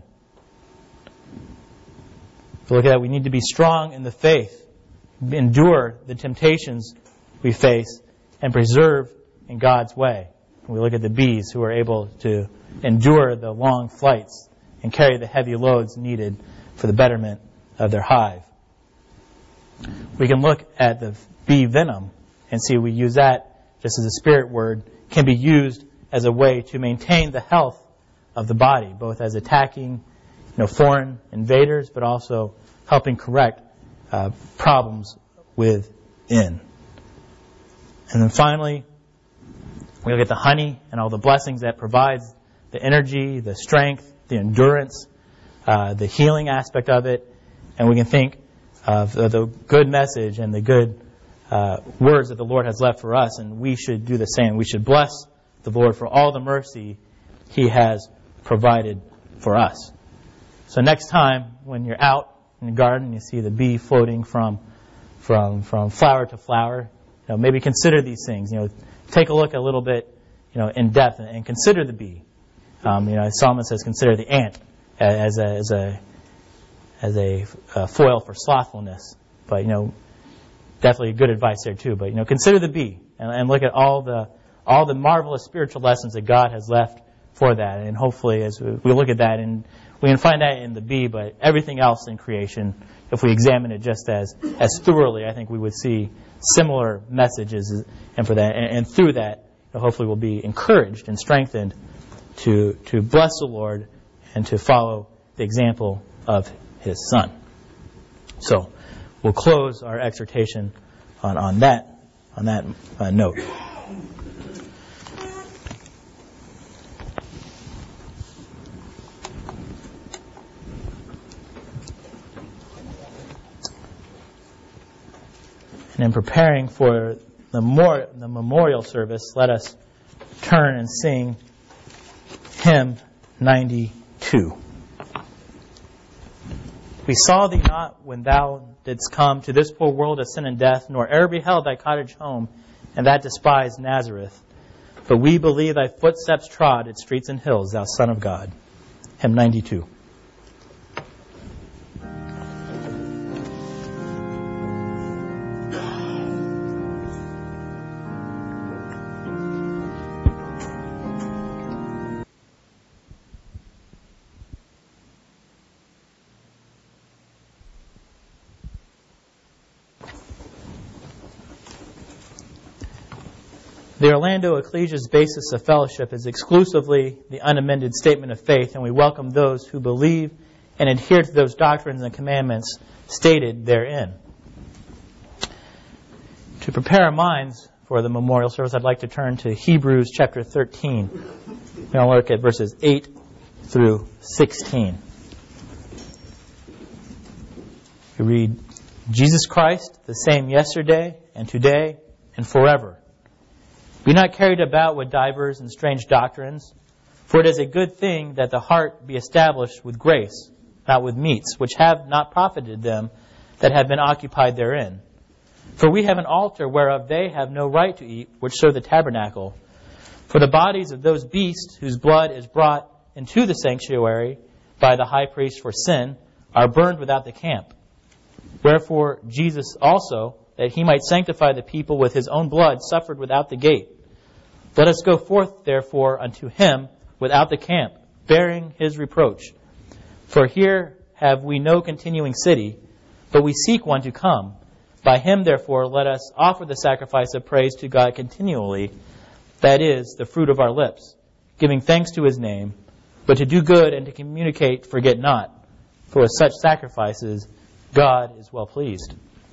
So look at that. We need to be strong in the faith, endure the temptations we face, and preserve in God's way. We look at the bees who are able to endure the long flights and carry the heavy loads needed for the betterment of their hive. We can look at the bee venom and see we use that just as a spirit word, can be used as a way to maintain the health of the body, both as attacking foreign invaders, but also helping correct problems within. And then finally, we look at the honey and all the blessings that provides, the energy, the strength, the endurance, the healing aspect of it, and we can think of the good message and the good words that the Lord has left for us, and we should do the same. We should bless the Lord for all the mercy he has provided for us. So next time when you're out in the garden, you see the bee floating from flower to flower, maybe consider these things. Take a look a little bit, in depth, and consider the bee. As Solomon says, consider the ant as a foil for slothfulness. But definitely good advice there too. But consider the bee and look at all the marvelous spiritual lessons that God has left for that. And hopefully, as we look at that, and we can find that in the bee, but everything else in creation, if we examine it just as thoroughly, I think we would see similar messages. And for that, and through that, hopefully, we'll be encouraged and strengthened to bless the Lord and to follow the example of his Son. So we'll close our exhortation on that note. And in preparing for the memorial service, let us turn and sing hymn 92. We saw thee not when thou didst come to this poor world of sin and death, nor e'er beheld thy cottage home and that despised Nazareth. But we believe thy footsteps trod its streets and hills, thou Son of God. Hymn 92. The Orlando Ecclesia's basis of fellowship is exclusively the unamended statement of faith, and we welcome those who believe and adhere to those doctrines and commandments stated therein. To prepare our minds for the memorial service, I'd like to turn to Hebrews chapter 13. We're going to look at verses 8 through 16. We read, Jesus Christ, the same yesterday and today and forever. Be not carried about with divers and strange doctrines, for it is a good thing that the heart be established with grace, not with meats, which have not profited them that have been occupied therein. For we have an altar whereof they have no right to eat, which serve the tabernacle. For the bodies of those beasts whose blood is brought into the sanctuary by the high priest for sin are burned without the camp. Wherefore Jesus also, that he might sanctify the people with his own blood, suffered without the gate. Let us go forth therefore unto him without the camp, bearing his reproach. For here have we no continuing city, but we seek one to come. By him therefore let us offer the sacrifice of praise to God continually, that is, the fruit of our lips, giving thanks to his name. But to do good and to communicate forget not, for with such sacrifices God is well pleased.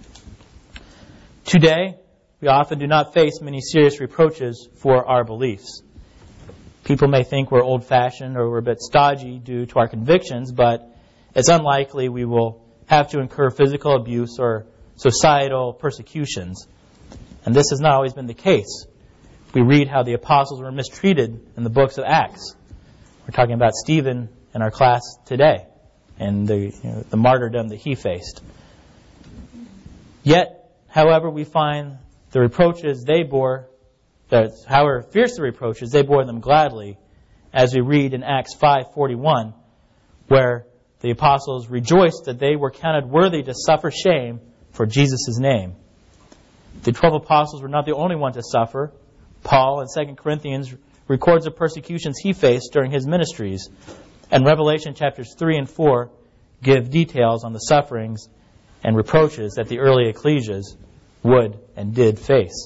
Today, we often do not face many serious reproaches for our beliefs. People may think we're old-fashioned or we're a bit stodgy due to our convictions, but it's unlikely we will have to incur physical abuse or societal persecutions. And this has not always been the case. We read how the apostles were mistreated in the books of Acts. We're talking about Stephen in our class today and the martyrdom that he faced. Yet, however, we find the reproaches they bore, however fierce the reproaches, they bore them gladly, as we read in Acts 5:41, where the apostles rejoiced that they were counted worthy to suffer shame for Jesus' name. The 12 apostles were not the only ones to suffer. Paul in 2 Corinthians records the persecutions he faced during his ministries, and Revelation chapters 3 and 4 give details on the sufferings and reproaches that the early ecclesias would and did face.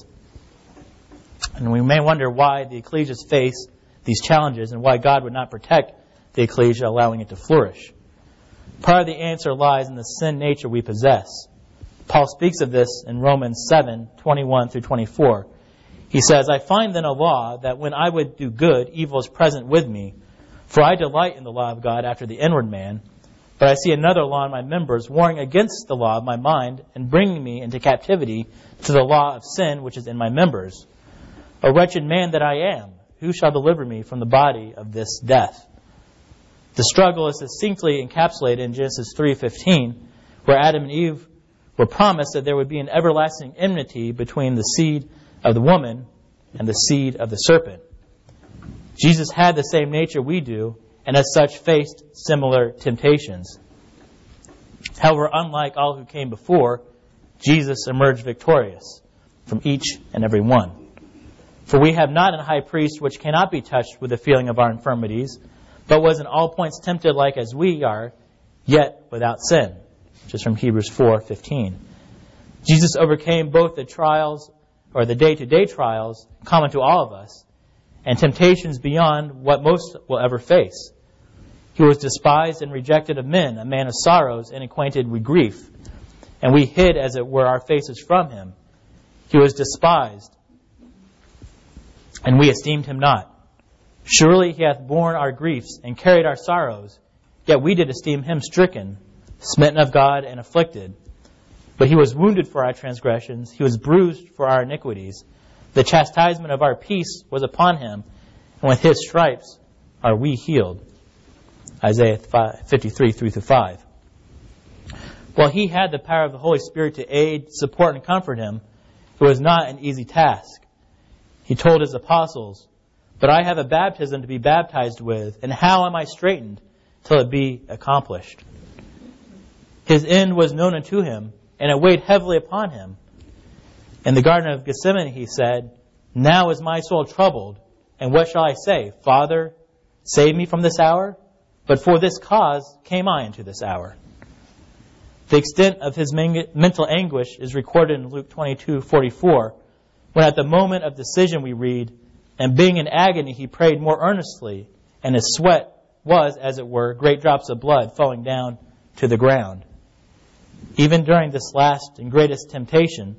And we may wonder why the ecclesias face these challenges and why God would not protect the ecclesia, allowing it to flourish. Part of the answer lies in the sin nature we possess. Paul speaks of this in Romans 7:21 through 24. He says, I find then a law that when I would do good, evil is present with me. For I delight in the law of God after the inward man. But I see another law in my members, warring against the law of my mind, and bringing me into captivity to the law of sin which is in my members. O wretched man that I am, who shall deliver me from the body of this death? The struggle is distinctly encapsulated in Genesis 3:15, where Adam and Eve were promised that there would be an everlasting enmity between the seed of the woman and the seed of the serpent. Jesus had the same nature we do, and as such faced similar temptations. However, unlike all who came before, Jesus emerged victorious from each and every one. For we have not a high priest which cannot be touched with the feeling of our infirmities, but was in all points tempted like as we are, yet without sin. Just from Hebrews 4:15. Jesus overcame both the trials, or the day-to-day trials, common to all of us, and temptations beyond what most will ever face. He was despised and rejected of men, a man of sorrows and acquainted with grief, and we hid, as it were, our faces from him. He was despised, and we esteemed him not. Surely he hath borne our griefs and carried our sorrows, yet we did esteem him stricken, smitten of God, and afflicted. But he was wounded for our transgressions, he was bruised for our iniquities. The chastisement of our peace was upon him, and with his stripes are we healed. Isaiah 53:3-5. While he had the power of the Holy Spirit to aid, support, and comfort him, it was not an easy task. He told his apostles, But I have a baptism to be baptized with, and how am I straitened till it be accomplished? His end was known unto him, and it weighed heavily upon him. In the Garden of Gethsemane he said, Now is my soul troubled, and what shall I say? Father, save me from this hour? But for this cause came I into this hour. The extent of his mental anguish is recorded in Luke 22:44, when at the moment of decision we read, And being in agony he prayed more earnestly, and his sweat was, as it were, great drops of blood falling down to the ground. Even during this last and greatest temptation,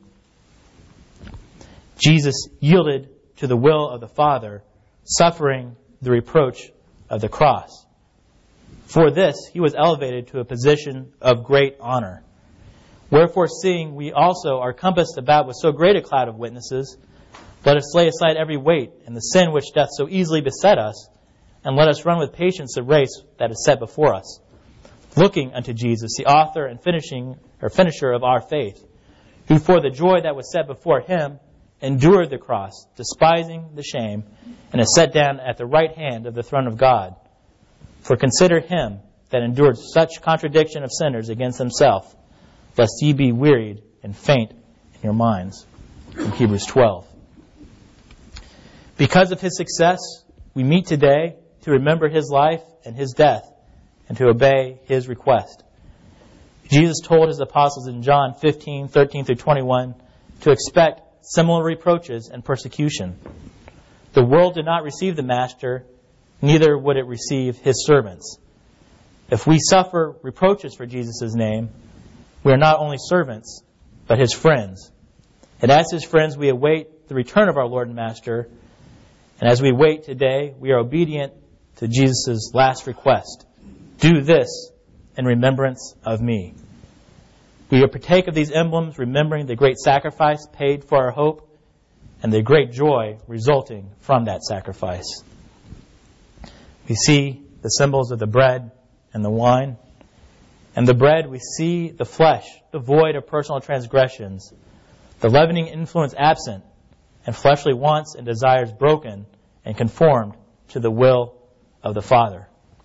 Jesus yielded to the will of the Father, suffering the reproach of the cross. For this he was elevated to a position of great honor. Wherefore, seeing we also are compassed about with so great a cloud of witnesses, let us lay aside every weight and the sin which doth so easily beset us, and let us run with patience the race that is set before us, looking unto Jesus, the author and finisher of our faith, who for the joy that was set before him endured the cross, despising the shame, and is set down at the right hand of the throne of God. For consider him that endured such contradiction of sinners against himself, lest ye be wearied and faint in your minds. From Hebrews 12. Because of his success, we meet today to remember his life and his death and to obey his request. Jesus told his apostles in John 15:13-21 to expect similar reproaches and persecution. The world did not receive the Master, neither would it receive his servants. If we suffer reproaches for Jesus' name, we are not only servants, but his friends. And as his friends, we await the return of our Lord and Master. And as we wait today, we are obedient to Jesus' last request. Do this in remembrance of me. We partake of these emblems, remembering the great sacrifice paid for our hope and the great joy resulting from that sacrifice. We see the symbols of the bread and the wine. And the bread, we see the flesh, devoid of personal transgressions, the leavening influence absent, and fleshly wants and desires broken and conformed to the will of the Father.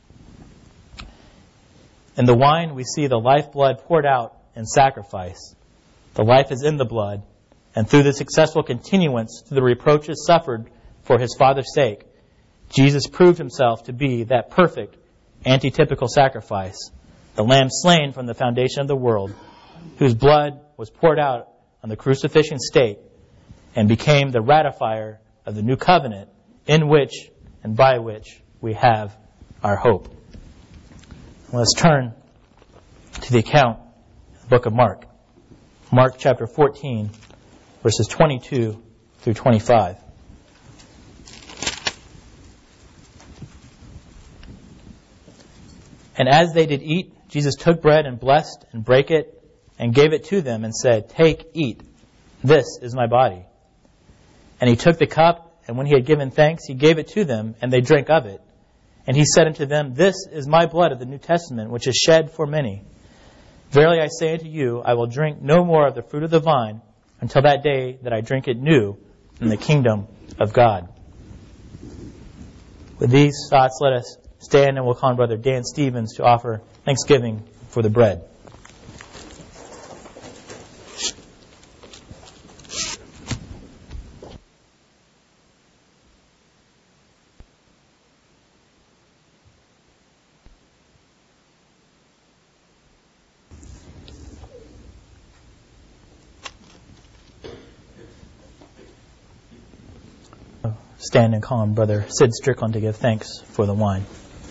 In the wine, we see the lifeblood poured out in sacrifice. The life is in the blood, and through the successful continuance to the reproaches suffered for his Father's sake, Jesus proved himself to be that perfect, antitypical sacrifice, the Lamb slain from the foundation of the world, whose blood was poured out on the crucifixion stake and became the ratifier of the new covenant in which and by which we have our hope. Let's turn to the account of the book of Mark. Mark chapter 14, verses 22 through 25. And as they did eat, Jesus took bread and blessed and brake it and gave it to them and said, "Take, eat. This is my body." And he took the cup, and when he had given thanks, he gave it to them, and they drank of it. And he said unto them, "This is my blood of the New Testament, which is shed for many. Verily I say unto you, I will drink no more of the fruit of the vine until that day that I drink it new in the kingdom of God." With these thoughts, let us stand, and we'll call on Brother Dan Stevens to offer thanksgiving for the bread. Stand and call on Brother Sid Strickland to give thanks for the wine.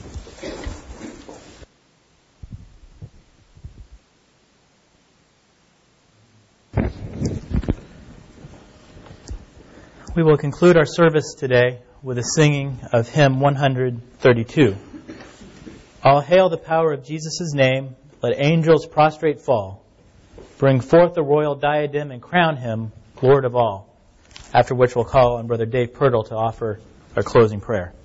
We will conclude our service today with a singing of hymn 132. All hail the power of Jesus' name, let angels prostrate fall. Bring forth the royal diadem and crown him Lord of all. After which we'll call on Brother Dave Pirtle to offer our closing prayer.